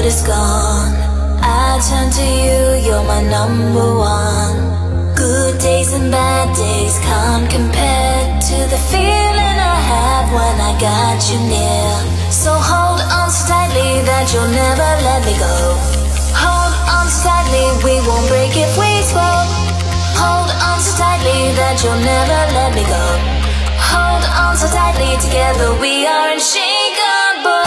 is gone, I turn to you, you're my number one. Good days and bad days can't compare to the feeling I have when I got you near. So hold on so tightly that you'll never let me go. Hold on so tightly, we won't break if we spoke. Hold on so tightly that you'll never let me go. Hold on so tightly, together we are unshakable.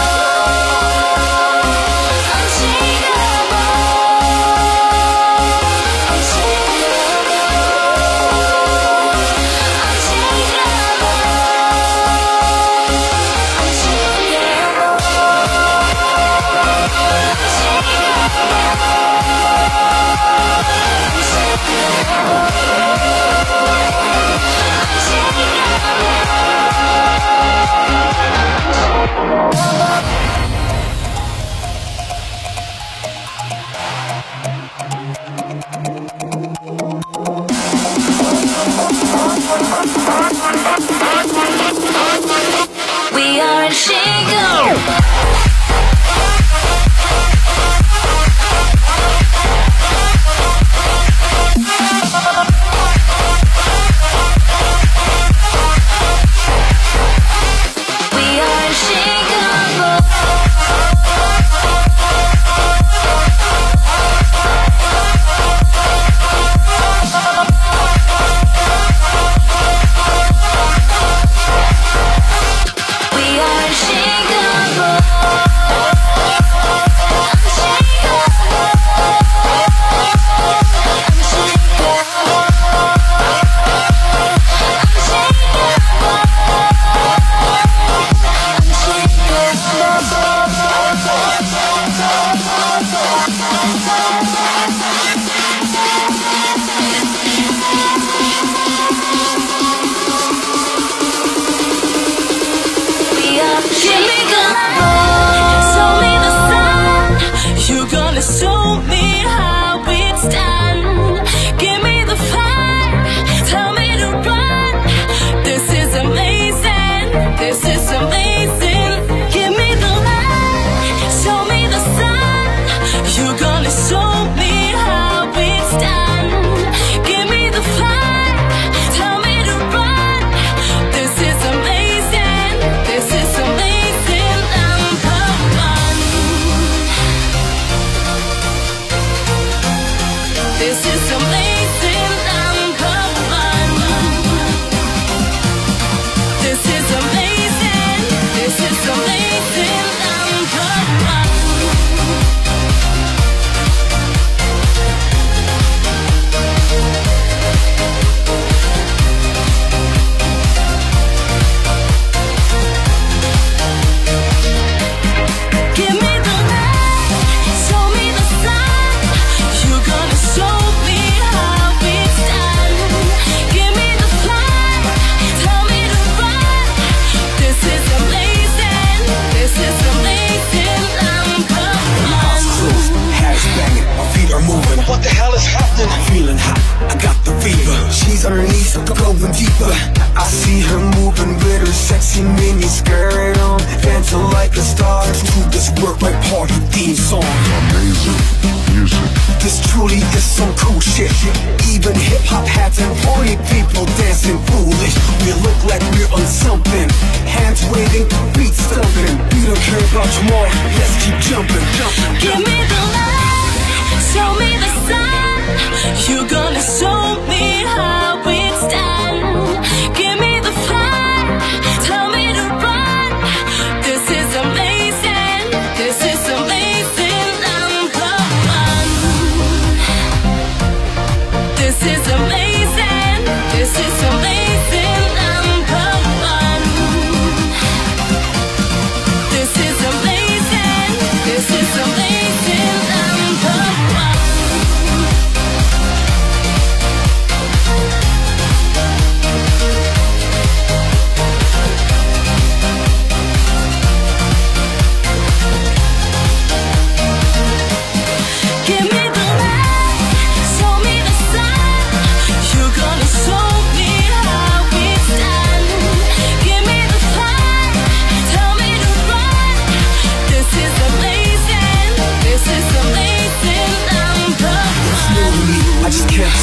We are unshakable. This is amazing.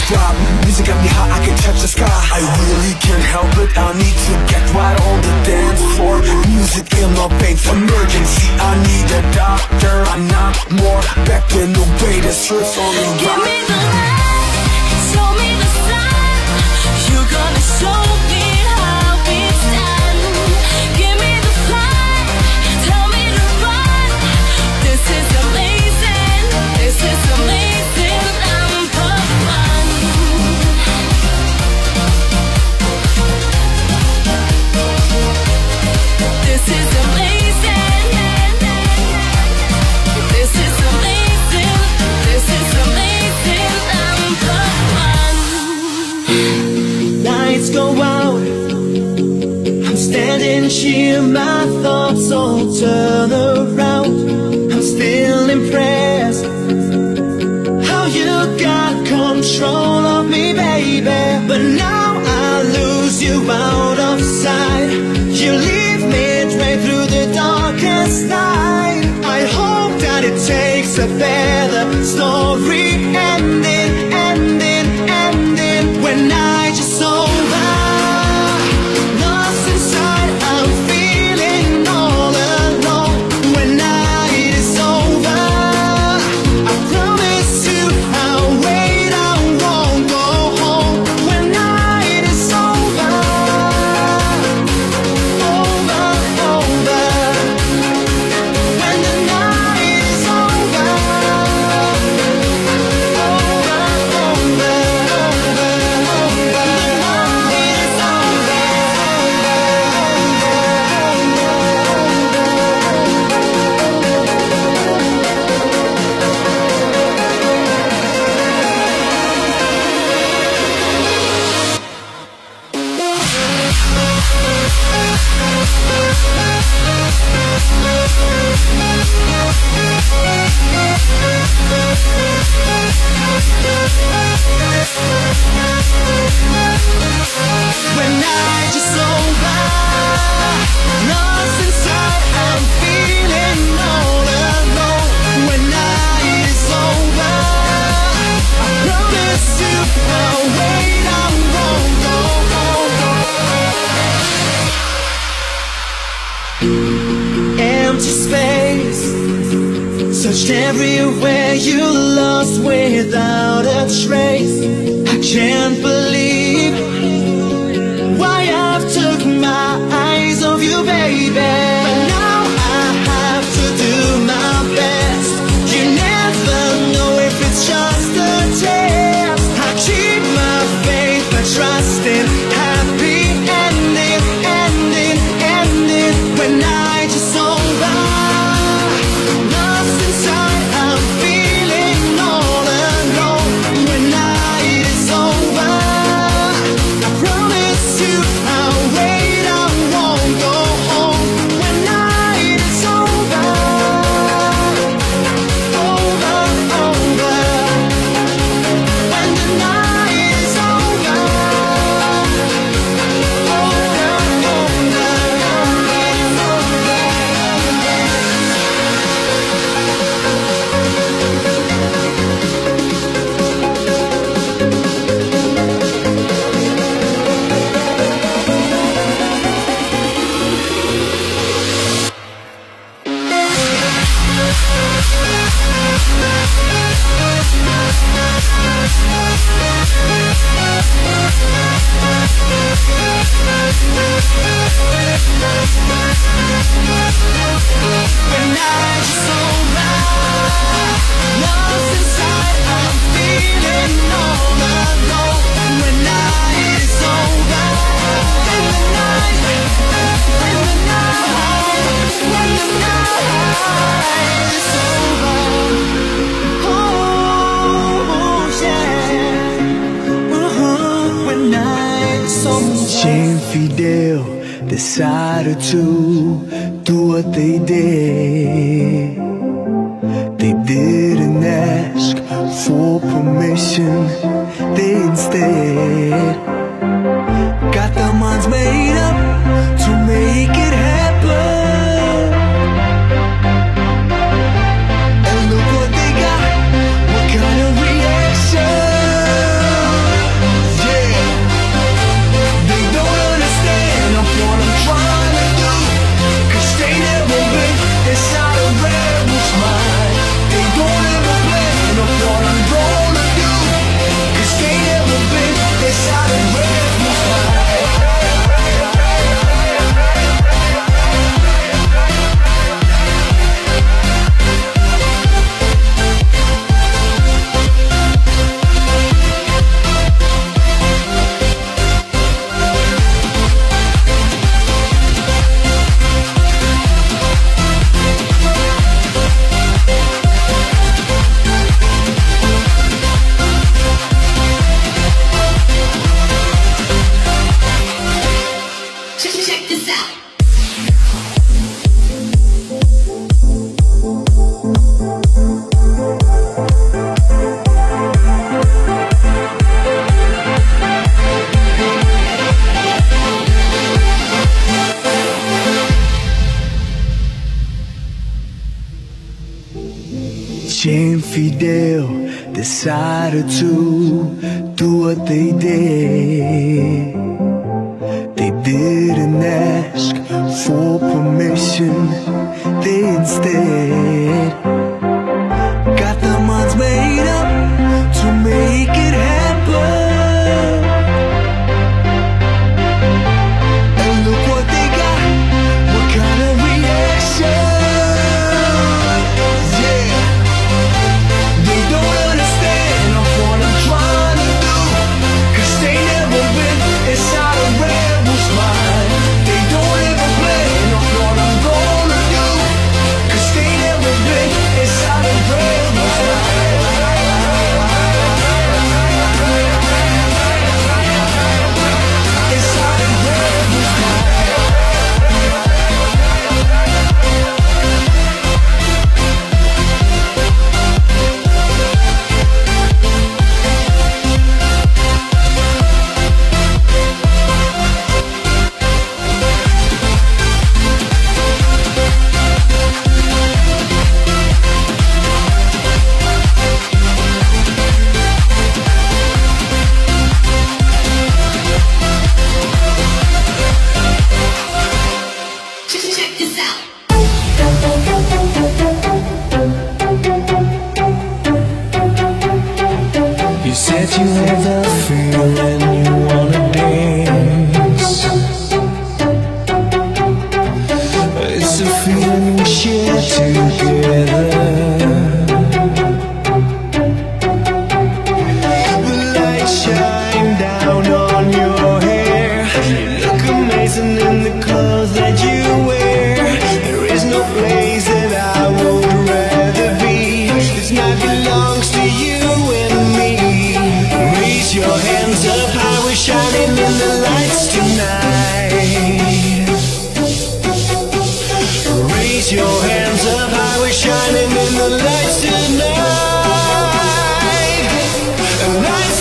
drop. Music got me hot, I can touch the sky. I really can't help it, I need to get right on the dance floor. Music in my veins, emergency, I need a doctor. I'm not more back than the greatest hurts on the rock. Give me the light, show me the sun. You're gonna show me how it's done. Give me the flight, tell me to run. This is amazing, this is amazing. Number one. This is amazing. This is amazing. This is amazing. Number one. Lights go out, I'm standing here, my thoughts all turn around. I'm still impressed how you got control of me, baby. But now I lose you out of sight. You leave me straight through the darkest night. I hope that it takes a better story ending, ending, ending. When I just over, lost inside, I'm feeling all alone. When night is over, I promise you I'll wait, I won't go home. When night is over, over, over. When the night is over, when night is over, lost inside, I'm feeling all alone. When night is over, I promise you I'll wait, I won't go home. Empty space, searched everywhere, you lost without a trace. I can't believe why I've took my eyes off you, baby. But now I have to do my best. You never know if it's just a test. I keep my faith, my trust in happy ending, ending, ending. When night is over, lost inside, I'm feeling all alone. When night is over, I promise you I'll wait, I won't go home. When night is over, over, over. When the night is over, when night is over, lost inside, I'm feeling all alone. When night is over, when the night, when the night, when the night is over. Oh yeah, when night is over. Jane Fidel decided to do what they did. They didn't ask for permission. They instead got their minds made up to make it happen. And look what they got, what kind of reaction. Che and Fidel decided to do what they did. They didn't ask for permission, they instead got their minds made up to make it happen. And look what they got, what kind of reaction. Yeah, they don't understand of what I'm trying to do, 'cause they never been inside a rebel's mind. They don't ever plan of what I'm gonna do, 'cause they never been inside a rebel's mind. Inside a rebel's mind. Check this out. You said you had that feeling you wanna dance. It's a feeling we share together. The light shine down on your hair. You look amazing in the clothes that you wear. There is no place that I would rather be. This night belongs to you and me. Raise your hands up high, we're shining in the lights tonight. Raise your hands up high, we're shining in the lights tonight. Lights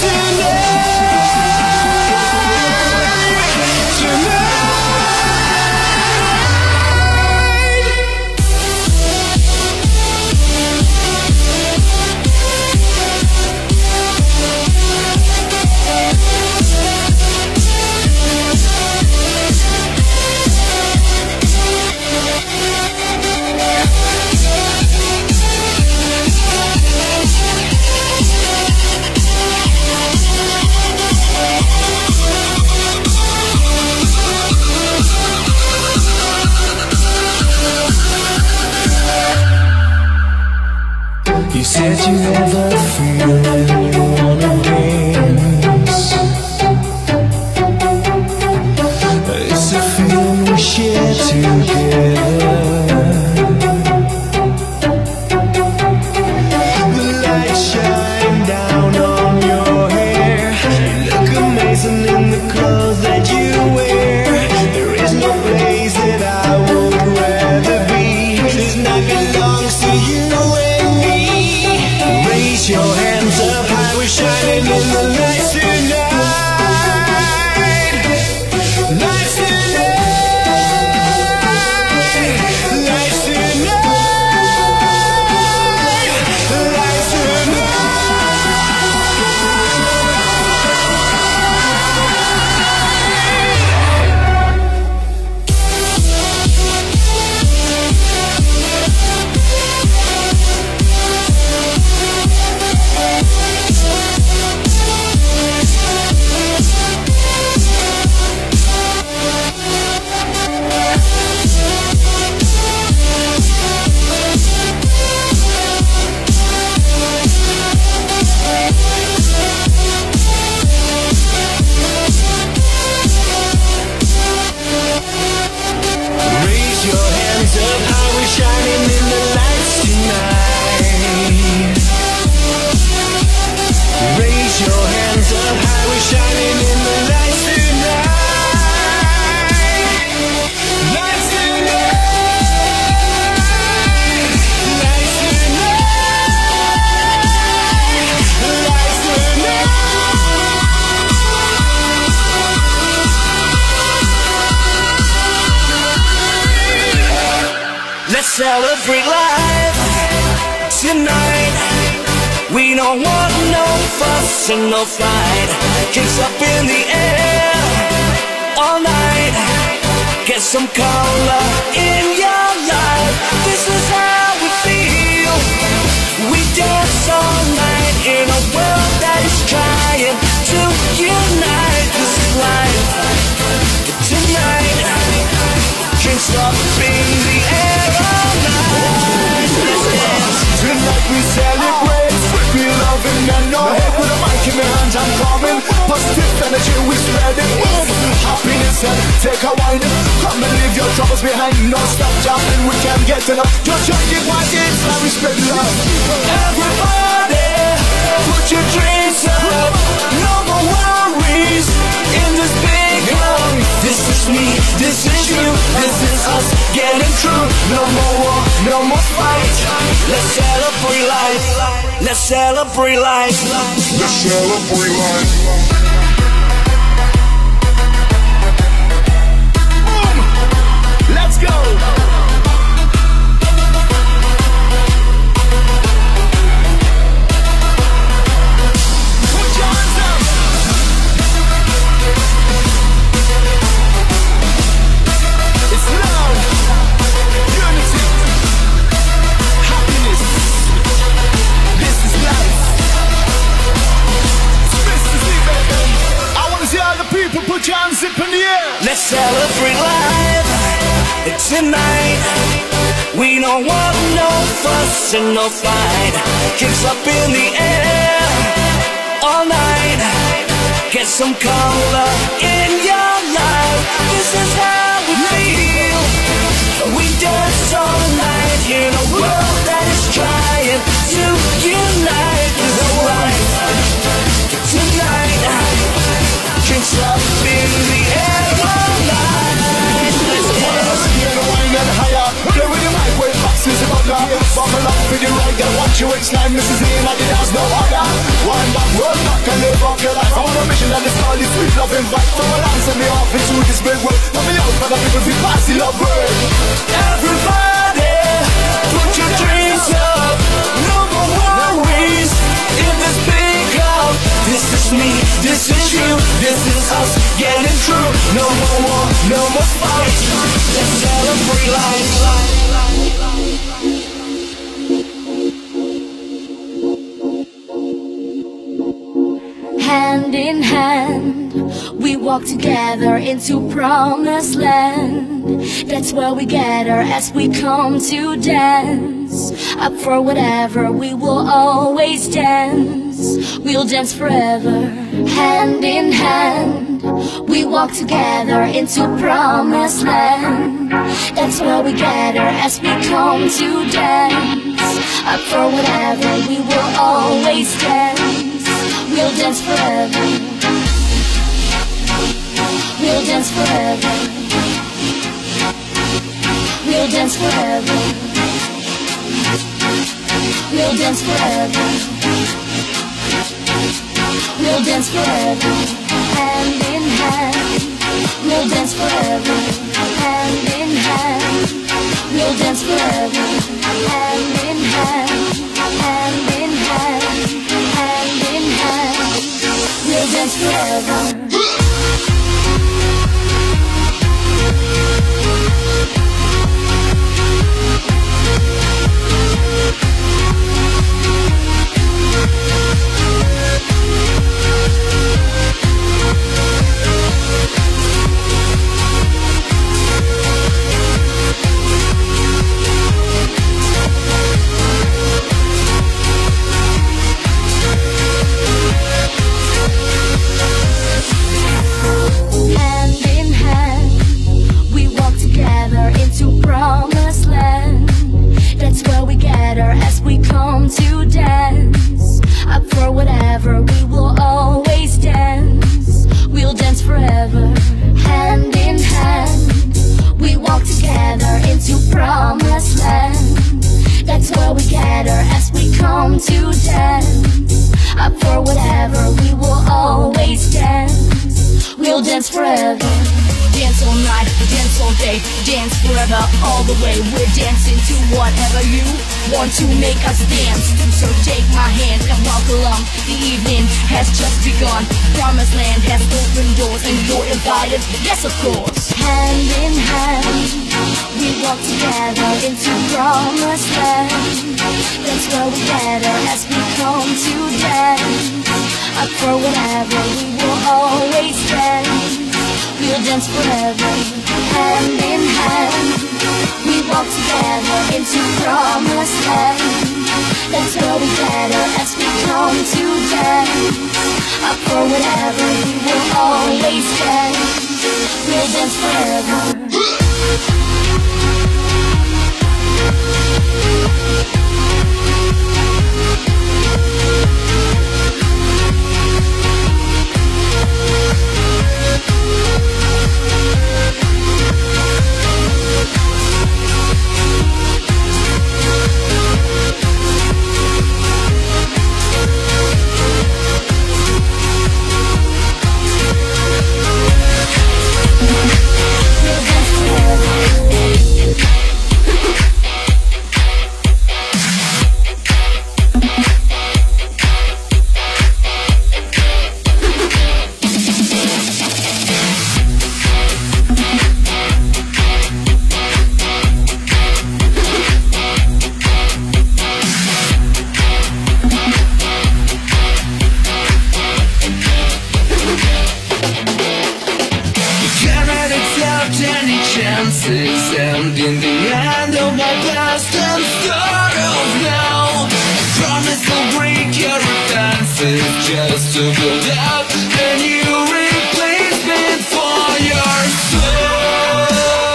You said you had that feeling you wanna dance. It's a feeling we share together. The light shine down on your hair. You look amazing in the clothes that you wear. There is no place that I would rather be. This night belongs to you and me. Raise your hands up high, we're shining in the lights tonight. Lights tonight. Lights tonight. Lights tonight. Raise your hands up high, we're shining in the lights tonight. Raise your hands up high, we're shining in the lights tonight. Lights tonight. Lights tonight. Lights tonight. Let's celebrate life. Tonight, we don't want no fuss and no fight. Kicks up in the air all night. Get some color in your life. This is how we feel. We dance all night in a world that is trying to unite. This is life. Tonight, drinks up in the air all night. Let's dance. Tonight we celebrate, we loving and no hate. With a mic in my hands I'm coming. Positive energy we spreading. Happiness and take a wine. Come and leave your troubles behind. No stop jumping, we can't get enough. Just shake it like it's how we spread love. Everybody, put your drinks up. No more worries in this big club. This is me, this is you, this is us getting through. No more war, no more fight. Let's celebrate life. Let's celebrate life. Let's celebrate life. Let's go! Put your hands up! It's love, unity, happiness. This is life. It's Mr. Z, baby. I wanna see all the people put your hands up in the air. Let's celebrate life. Tonight, we don't want no fuss and no fight. Kicks up in the air all night. Get some color in your life. This is how we feel. We dance all night in a world that is trying to unite. This is life. Tonight, drinks up in the air all night. Let's dance. Higher, play with the mic with boxes of butter. Buckle up for the ride, gotta watch your waistline. Mrs. E, like it has no other. One back, roll back and live up your life. I'm on a mission and it's all this sweet love and vibe. From a land, send me off into this big world. Let me out for the people who pass the love word. Everybody, put your drinks up. No more worries in this big club. This is me, this is you, this is us getting through. No more war, no more fight. Let's celebrate life. Hand in hand, we walk together into promised land. That's where we gather as we come to dance. Up for whatever, we will always dance. We'll dance forever. Hand in hand, we walk together into promised land. That's where we gather as we come to dance. Up for whatever, we will always dance. We'll dance forever. We'll dance forever. We'll dance forever. We'll dance forever. We'll dance forever. Hand in hand. We'll dance forever. Hand in hand. We'll dance forever. Hand in hand. Hand in hand. Hand in hand. We'll dance forever. As we come to dance, up for whatever, we will always dance. We'll dance forever, hand in hand. We walk together into promised land. That's where we gather as we come to dance. Up for whatever, we will always dance. We'll dance forever. dance all night, dance all day, dance forever, all the way. We're dancing to whatever you want to make us dance to. So take my hand and walk along. The evening has just begun. Promised land has opened doors and you're invited, yes of course. Hand in hand, we walk together into promised land. That's where we gather as we come to dance. Up for whatever, we will always dance. We'll dance forever, hand in hand. We walk together into promised land. That's where we gather as we come to dance. Up for whatever, we will always dance. We'll dance forever. And in the end of my past and start of now, I promise I'll break your defenses just to build up a new replacement for your soul.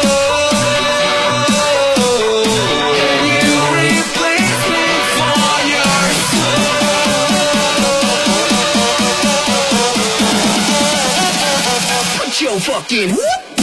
A new replacement for your soul. Put your fucking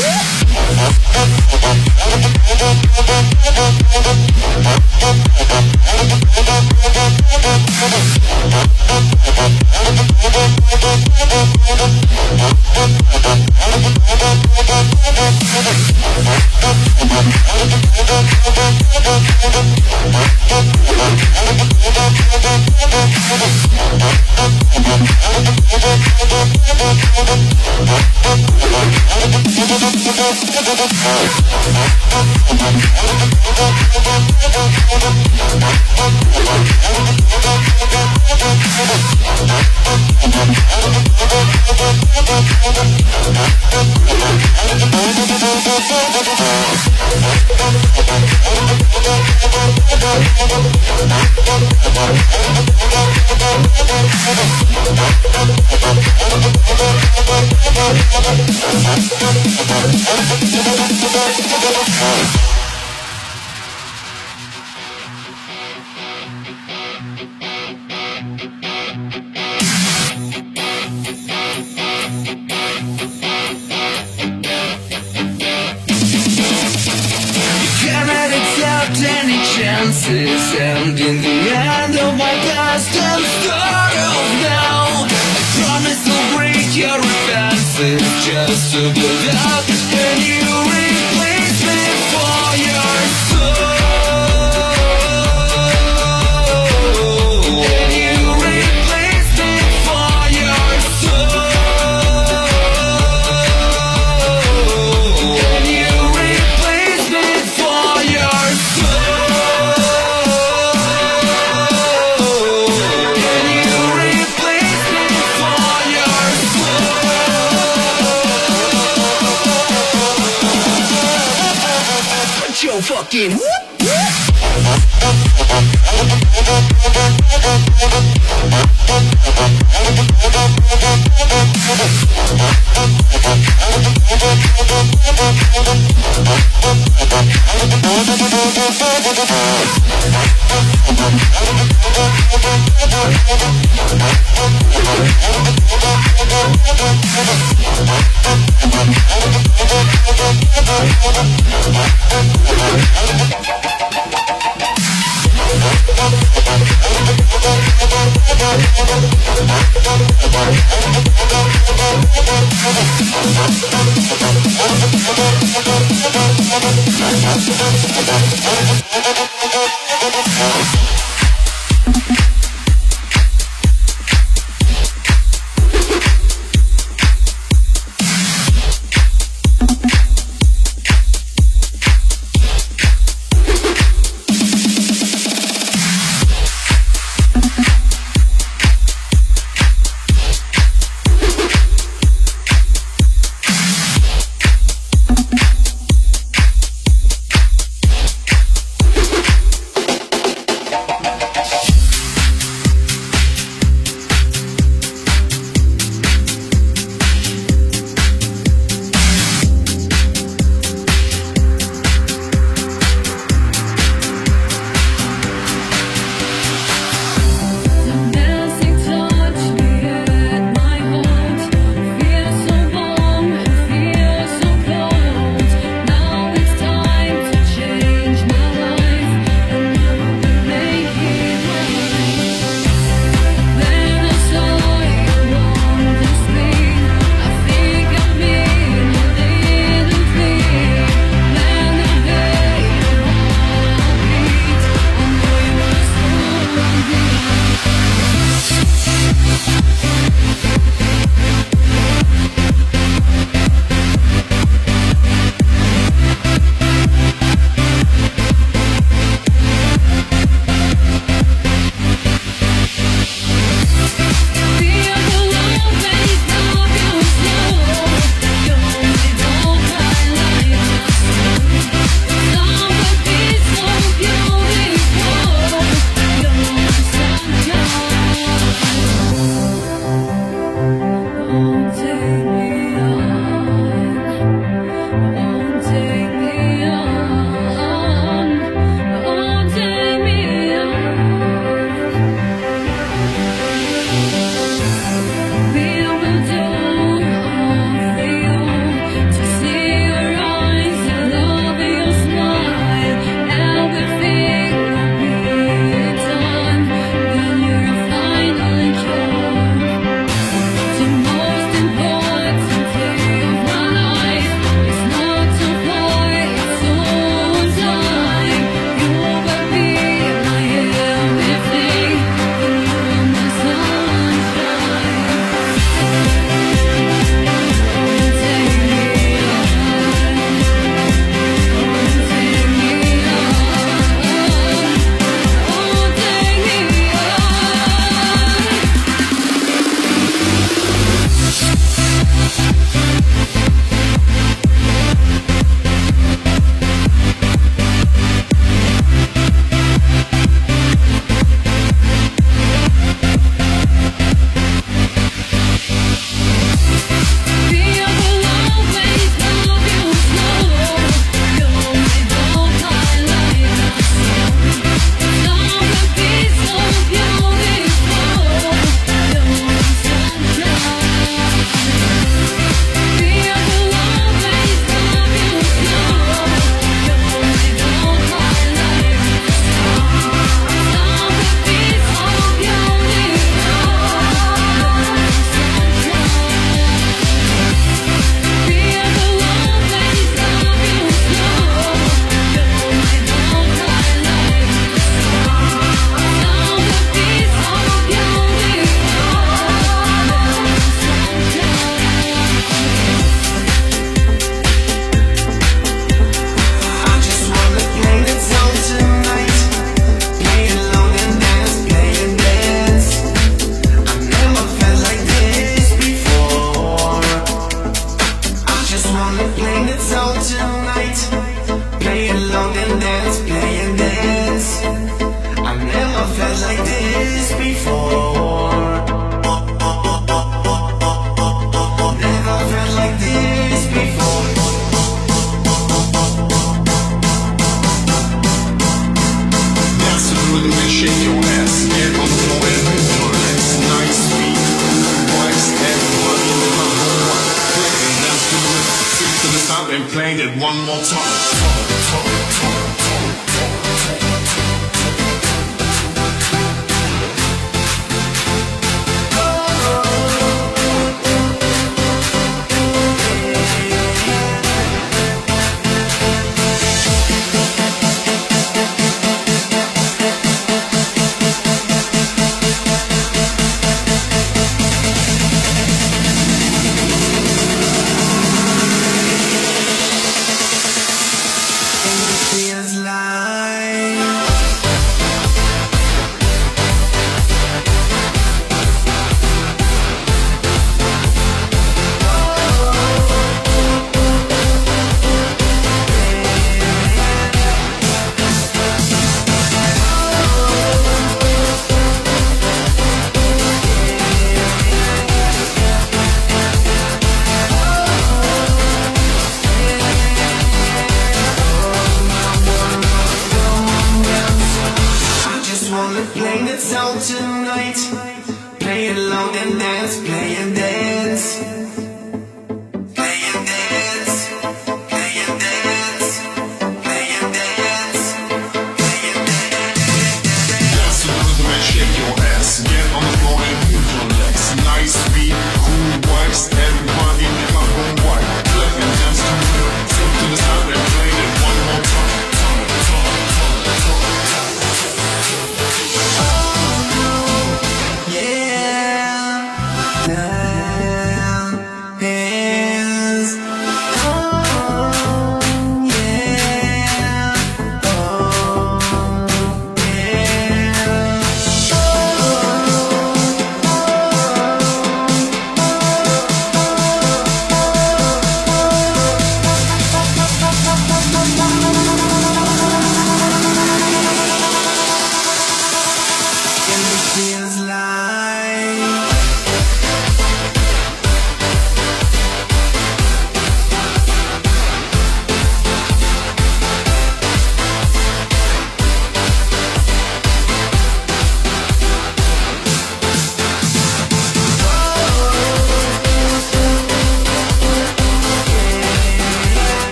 and in the end of my past and start of now, I promise I'll break your defenses just to build up a new replacement for your soul. A new replacement for your soul. A new replacement for your soul. Your fucking one more time.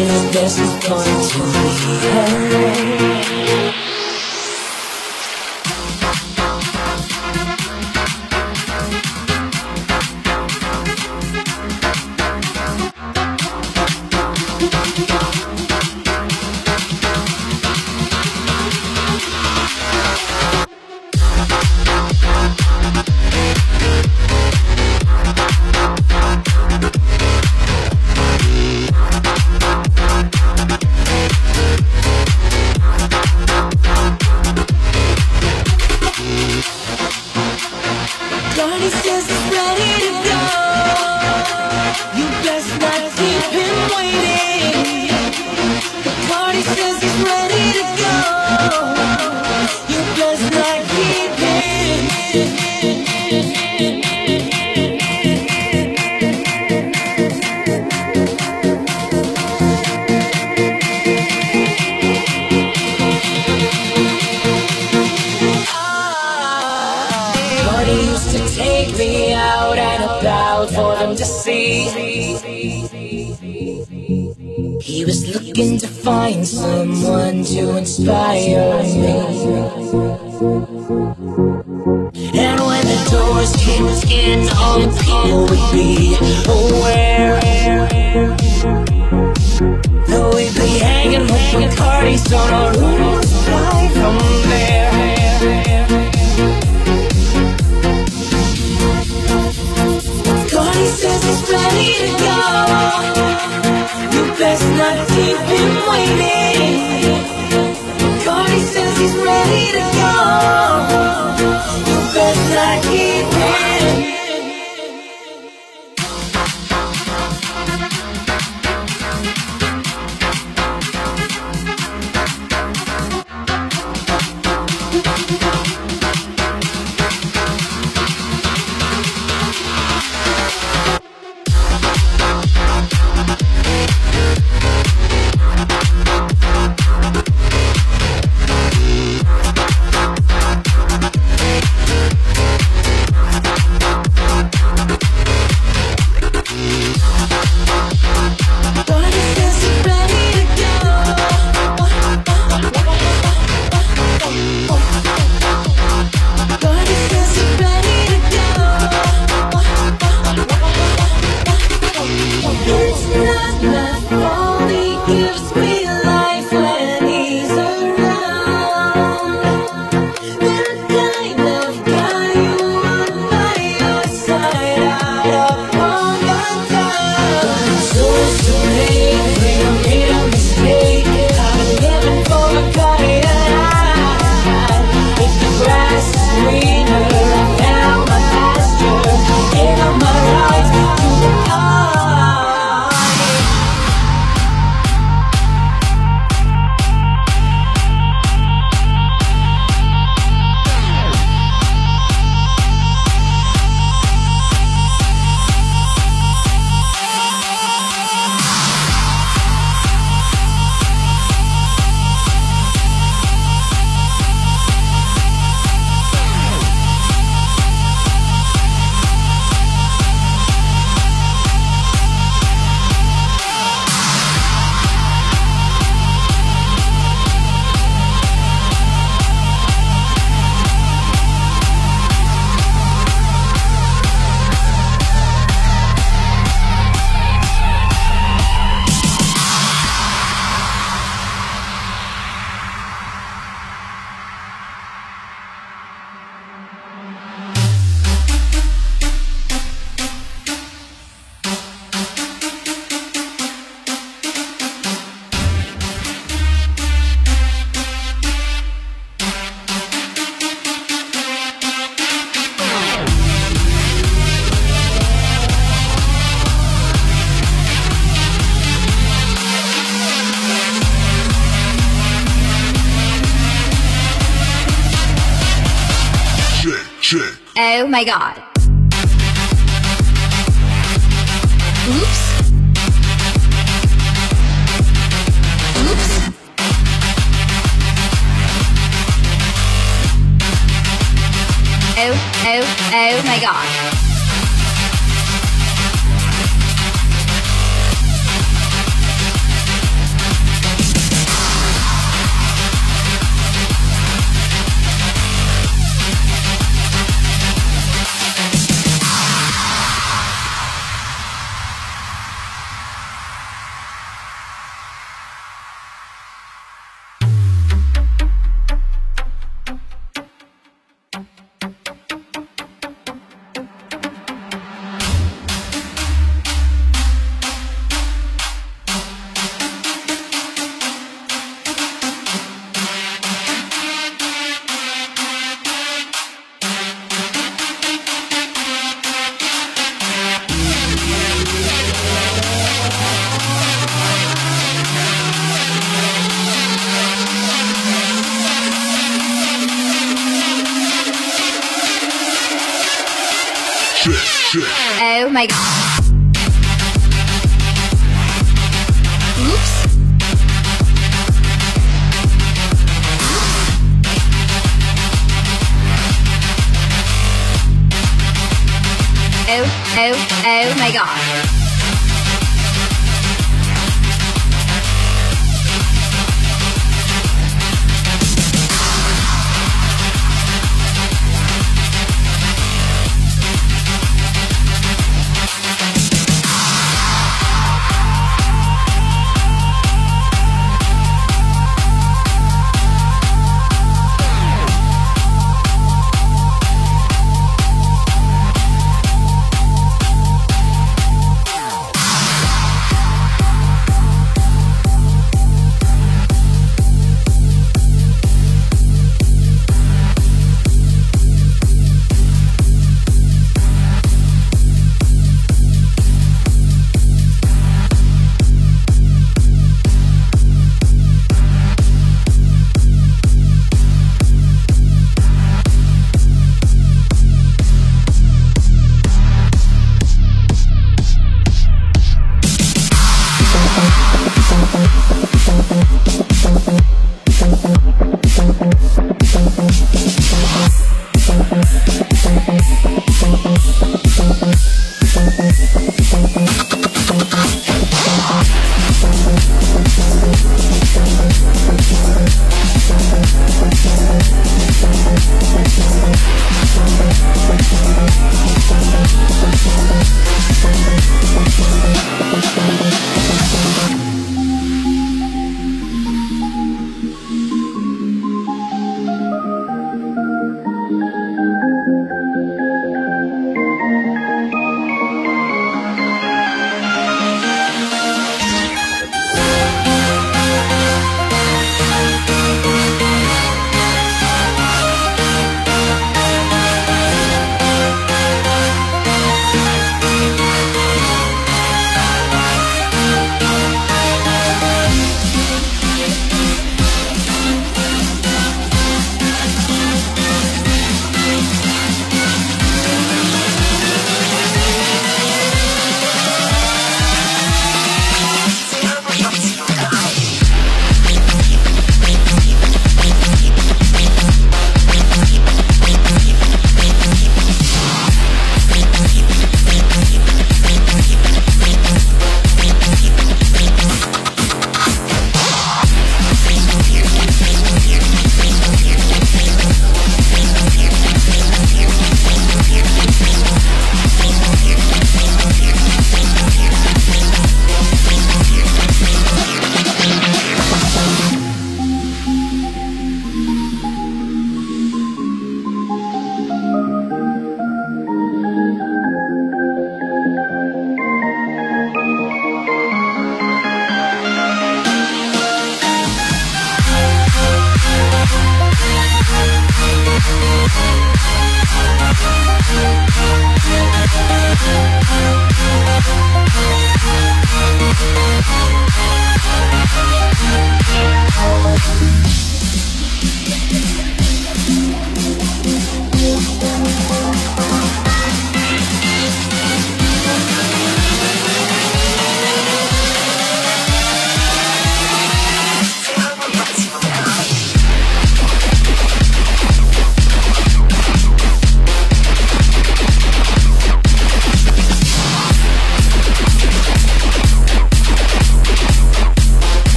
is this going to be? He was looking to find someone to inspire me. And when the doors came in, all the people would be aware that we'd be hanging with Bacardi's on our roof right from there. Cardi says he's ready to go. You best not keep him waiting. Cardi says he's ready to go. You best not keep him. Oh my god. Oops. Oops. Oh my god. Oh my god. Oops. Oh my god.